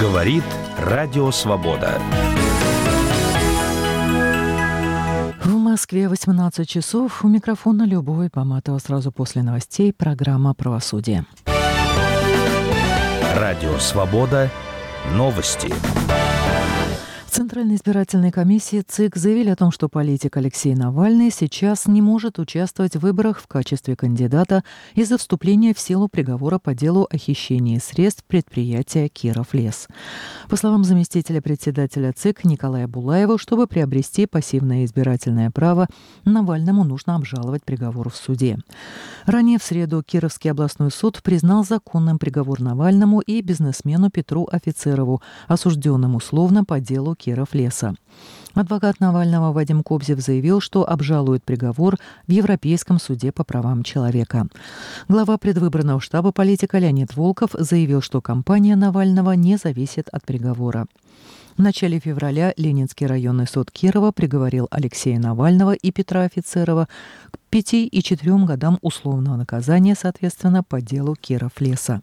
Говорит Радио Свобода. В Москве 18 часов. У микрофона Любовь Поматова. Сразу после новостей программа «Правосудие». Радио Свобода. Новости. В Центральной избирательной комиссии ЦИК заявили о том, что политик Алексей Навальный сейчас не может участвовать в выборах в качестве кандидата из-за вступления в силу приговора по делу о хищении средств предприятия «Кировлес». По словам заместителя председателя ЦИК Николая Булаева, чтобы приобрести пассивное избирательное право, Навальному нужно обжаловать приговор в суде. Ранее в среду Кировский областной суд признал законным приговор Навальному и бизнесмену Петру Офицерову, осужденным условно по делу Кировлеса. Адвокат Навального Вадим Кобзев заявил, что обжалует приговор в Европейском суде по правам человека. Глава предвыборного штаба политика Леонид Волков заявил, что кампания Навального не зависит от приговора. В начале февраля Ленинский районный суд Кирова приговорил Алексея Навального и Петра Офицерова к 5 и 4 годам условного наказания, соответственно, по делу Кировлеса.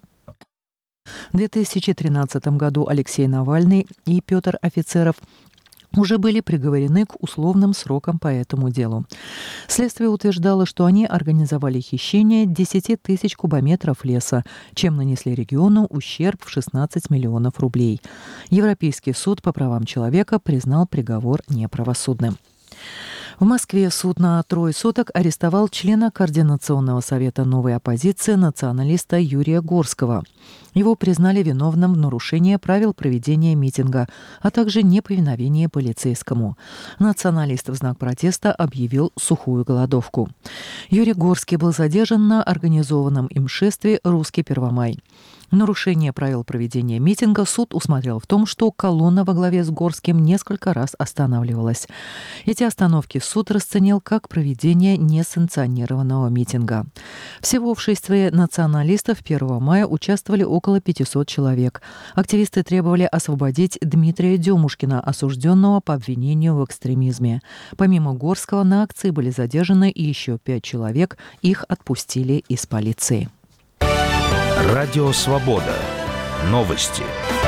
В 2013 году Алексей Навальный и Петр Офицеров уже были приговорены к условным срокам по этому делу. Следствие утверждало, что они организовали хищение 10 тысяч кубометров леса, чем нанесли региону ущерб в 16 миллионов рублей. Европейский суд по правам человека признал приговор неправосудным. В Москве суд на 3 суток арестовал члена Координационного совета новой оппозиции националиста Юрия Горского. Его признали виновным в нарушении правил проведения митинга, а также неповиновении полицейскому. Националист в знак протеста объявил сухую голодовку. Юрий Горский был задержан на организованном им шествии «Русский Первомай». Нарушение правил проведения митинга суд усмотрел в том, что колонна во главе с Горским несколько раз останавливалась. Эти остановки суд расценил как проведение несанкционированного митинга. Всего в шествии националистов 1 мая участвовали около 500 человек. Активисты требовали освободить Дмитрия Демушкина, осужденного по обвинению в экстремизме. Помимо Горского на акции были задержаны и еще 5 человек. Их отпустили из полиции. Радио Свобода. Новости.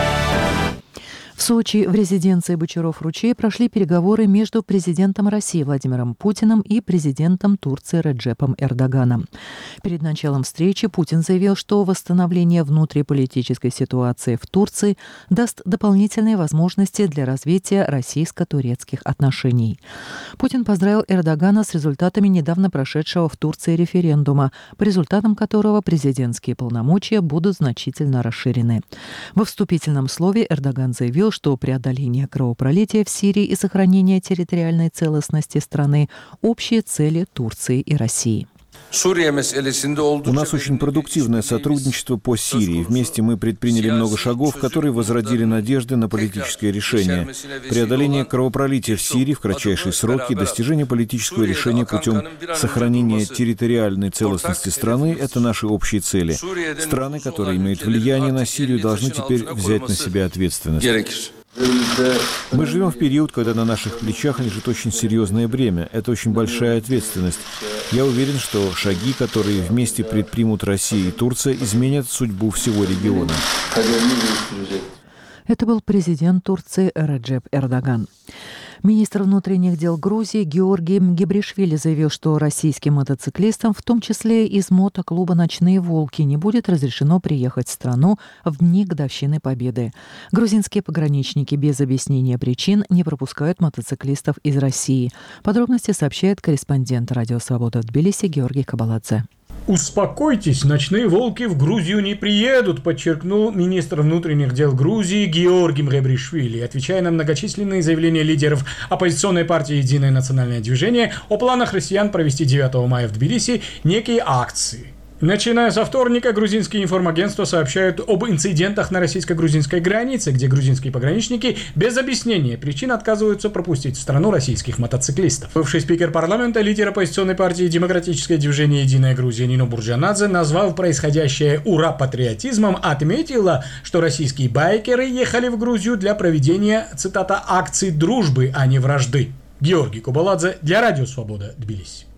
В Сочи в резиденции Бочаров-Ручей прошли переговоры между президентом России Владимиром Путиным и президентом Турции Реджепом Эрдоганом. Перед началом встречи Путин заявил, что восстановление внутриполитической ситуации в Турции даст дополнительные возможности для развития российско-турецких отношений. Путин поздравил Эрдогана с результатами недавно прошедшего в Турции референдума, по результатам которого президентские полномочия будут значительно расширены. Во вступительном слове Эрдоган заявил, что преодоление кровопролития в Сирии и сохранение территориальной целостности страны – общие цели Турции и России. У нас очень продуктивное сотрудничество по Сирии. Вместе мы предприняли много шагов, которые возродили надежды на политическое решение. Преодоление кровопролития в Сирии в кратчайшие сроки и достижение политического решения путем сохранения территориальной целостности страны – это наши общие цели. Страны, которые имеют влияние на Сирию, должны теперь взять на себя ответственность. Мы живем в период, когда на наших плечах лежит очень серьезное бремя. Это очень большая ответственность. Я уверен, что шаги, которые вместе предпримут Россия и Турция, изменят судьбу всего региона. Это был президент Турции Реджеп Эрдоган. Министр внутренних дел Грузии Георгий Мгебришвили заявил, что российским мотоциклистам, в том числе из мотоклуба «Ночные волки», не будет разрешено приехать в страну в дни годовщины Победы. Грузинские пограничники без объяснения причин не пропускают мотоциклистов из России. Подробности сообщает корреспондент «Радио Свобода» в Тбилиси Георгий Кабаладзе. «Успокойтесь, ночные волки в Грузию не приедут», подчеркнул министр внутренних дел Грузии Георгий Мгебришвили, отвечая на многочисленные заявления лидеров оппозиционной партии «Единое национальное движение» о планах россиян провести 9 мая в Тбилиси некие акции. Начиная со вторника, грузинские информагентства сообщают об инцидентах на российско-грузинской границе, где грузинские пограничники без объяснения причин отказываются пропустить в страну российских мотоциклистов. Бывший спикер парламента, лидер оппозиционной партии «Демократическое движение Единая Грузия» Нино Бурджанадзе, назвав происходящее «ура-патриотизмом», отметила, что российские байкеры ехали в Грузию для проведения, цитата, «акций дружбы, а не вражды». Георгий Кабаладзе для Радио Свобода, Тбилиси.